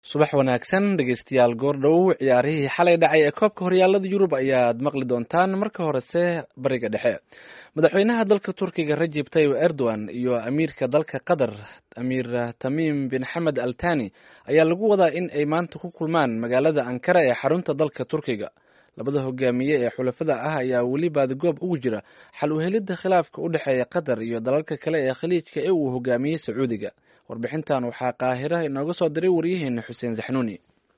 subax wanaagsan dhegeystayaal goordhow ciyaarihii xalay dhacay ee koobka horyaalada Yurub ayaad maqli doontaan marka horese bariga dhexe madaxweynaha dalka Turkiga Recep Tayyip Erdogan iyo amiirka dalka Qatar Amir Tamim bin Hamad Al Thani ayaa lagu wadaa in ay maanta ku kulmaan magaalada Ankara ee xarunta dalka Turkiga labada hogaamiye ee xulafada ah ayaa weli baadgoob ugu jira xal u helidda khilaafka u dhexeeya Qatar iyo dalalka kale ee khaliijka ee uu hogaamiyey Sacuudiga warbixintan waxaa Qaahira inooga soo diray wariyaheena Xuseen Zaxnuuni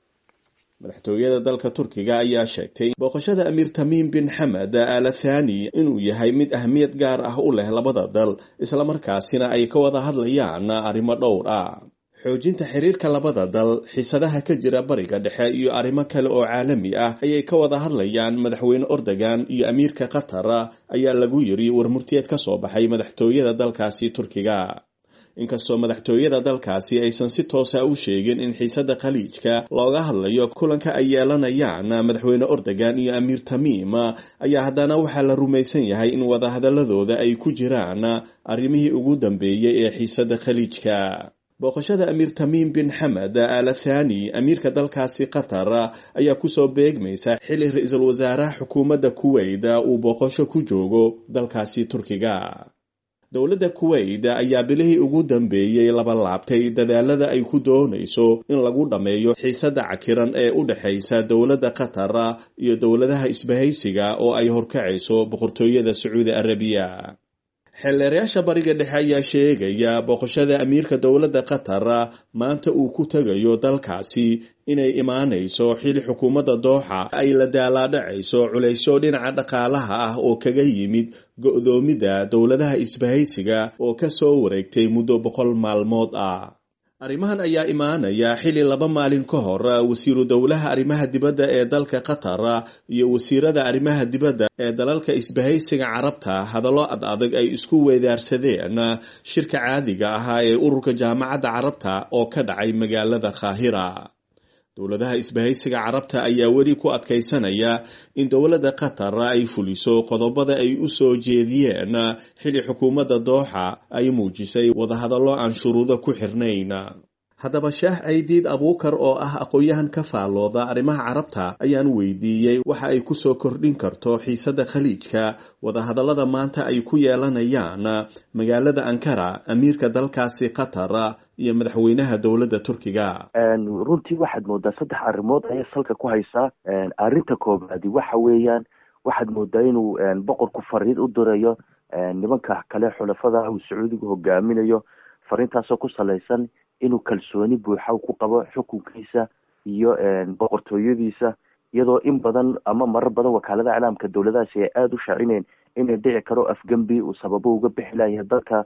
madaxtooyada dalka Turkiga ayaa sheegtay booqashada Amir Tamim bin Hamad Al Thani inuu yahay mid ahmiyad gaar ah u leh labada dal isla markaasina ay ka wada hadlayaan arrimo dhowr ah xoojinta xiriirka labada dal xiisadaha ka jira bariga dhexe iyo arrimo kale oo caalami ah ayay ka wada hadlayaan madaxweyne Erdogan iyo amiirka Qatar ayaa lagu yiri warmurtiyeed ka soo baxay madaxtooyada dalkaasi Turkiga inkastoo madaxtooyada dalkaasi aysan si toos ah u sheegin in xiisada khaliijka looga hadlayo kulanka ay yeelanayaan madaxweyne Erdogan iyo Amir Tamim ayaa haddana waxaa la rumaysan yahay in wadahadaladooda ay ku jiraan arrimihii ugu dambeeyay ee xiisada khaliijka booqashada Amir Tamim bin Hamad Al Thani amiirka dalkaasi Qatar ayaa kusoo beegmaysa xilli ra'iisul wasaaraha xukuumadda Kuwait uu booqasho ku joogo dalkaasi Turkiga dowladda Kuwait ayaa bilihii ugu dambeeyay laba laabtay dadaalada ay ku doonayso in lagu dhameeyo xiisada cakiran ee u dhaxaysa dowladda Qatar iyo dowladaha isbahaysiga oo ay horkacayso boqortooyada Sacuudi Arabiya xeelleerayaasha bariga dhexe ayaa sheegaya booqashada amiirka dowladda Qatar maanta uu ku tagayo dalkaasi inay imaanayso xilli xukuumadda Dooxa ay la daalaadhacayso culaysyo dhinaca dhaqaalaha ah oo kaga yimid go'doomida dowladaha isbahaysiga oo ka soo wareegtay muddo 100 maalmood ah arrimahan ayaa imaanaya xilli 2 maalin ka hor wasiiru dowlaha arrimaha dibadda ee dalka Qatar iyo wasiirada arrimaha dibadda ee dalalka isbahaysiga Carabta hadallo adag ay isku weedaarsadeen shirka caadiga ah ee ururka jaamacadda Carabta oo ka dhacay magaalada Qaahira dowladaha isbahaysiga Carabta ayaa weli ku adkaysanaya in dowladda Qatar ay fuliso qodobada ay u soo jeediyeen xilli xukuumadda Dooxa ay muujisay wadahadallo aan shuruudo ku xirnayn haddaba Shaah Aydiid Abuukar oo ah aqoonyahan ka faalooda arrimaha Carabta ayaan weydiiyey waxa ay ku soo kordhin karto xiisada khaliijka wadahadallada maanta ay ku yeelanayaan magaalada Ankara amiirka dalkaasi Qatar iyo madaxweynaha dowladda Turkiga runtii waxaad moodaa 3 arrimood ay salka ku haysaa arrinta koobaad waxa weeyaan waxaad moodaa inuu boqorku fariid u dirayo nimanka kale xulafada uu Sacuudiga hogaaminayo fariintaasoo ku saleysan inuu kalsooni buuxa ku qabo xukunkiisa iyo boqortooyadiisa iyadoo in badan ama marar badan wakaalada caalamka dowladahaasi ay aad u shaacineen inay dhici karo afgambi uu sababo uga bixi lahayd dalka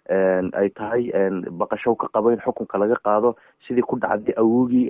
ay tahay baqasho ka qabo in xukunka laga qaado sidii ku dhacday awogii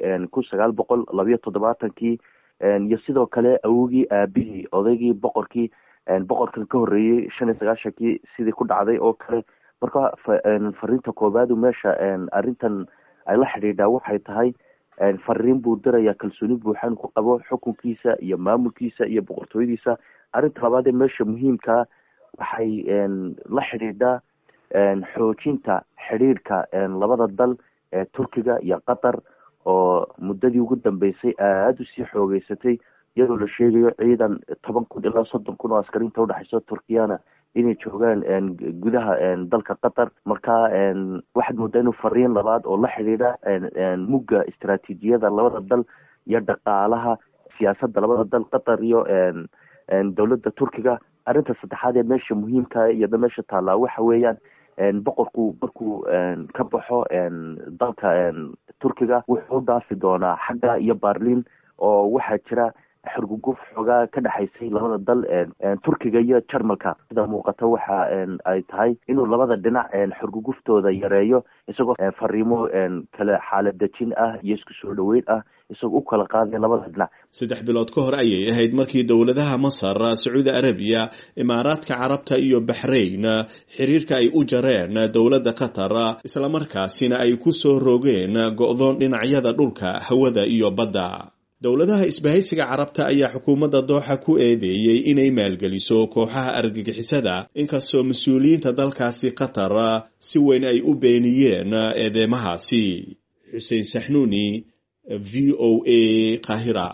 1972 iyo sidoo kale awogii aabihii odaygii boqorkan ka horeeyay 95 sidii ku dhacday oo kale marka fariinta koobaad meesha arrintan ay la xidhiidhaa waxay tahay fariin buu diraya kalsooni buuxan ku qabo xukunkiisa iyo maamulkiisa iyo boqortooyadiisa arrinta labaad ee meesha muhiimka waxay la xidhiidhaa xoojinta xiriirka labada dal ee Turkiga iyo Qatar oo muddadii ugu dambeysay aad u sii xoogeysatay iyadoo la sheegayo ciidan 10,000 ilaa 30,000 oo askariinta u dhaxayso Turkiyana inay joogaan gudaha dalka Qatar marka waxaad moodaa inuu fariin labaad oo la xiriira mugga istiraatiijiyada labada dal iyo dhaqaalaha siyaasadda labada dal Qatar iyo dowladda Turkiga arrinta saddexaad ee meesha muhiimka iyo meesha taala waxa weeyaan boqorku markuu ka baxo dalka Turkiga wuxuu dhaafi doonaa xagga iyo Berlin oo waxaa jira xurguf xogaa ka dhaxaysay labada dal Turkiga iyo Jarmalka sida muuqata waxa ay tahay inuu labada dhinac xurguftooda yareeyo isagoo fariimo kala xaalad dejin ah iyo isku soo dhaweyn ah isagoo u kala qaaday labada dhinac 3 bilood ka hor ayay ahayd markii dowladaha Masar, Sacuudi Arabiya, Imaaraadka Carabta iyo Bahrain xiriirka ay u jareen dowladda Qatar isla markaasina ay ku soo rogeen go'doon dhinacyada dhulka, hawada iyo badda dowladaha isbahaysiga Carabta ayaa xukuumadda Dooxa ku eedeeyay inay maalgeliso kooxaha argagixisada inkastoo mas'uuliyiinta dalkaasi Qatar si weyn ay u beeniyeen eedeymahaasi Xuseen Saxnuuni v o a Qaahira.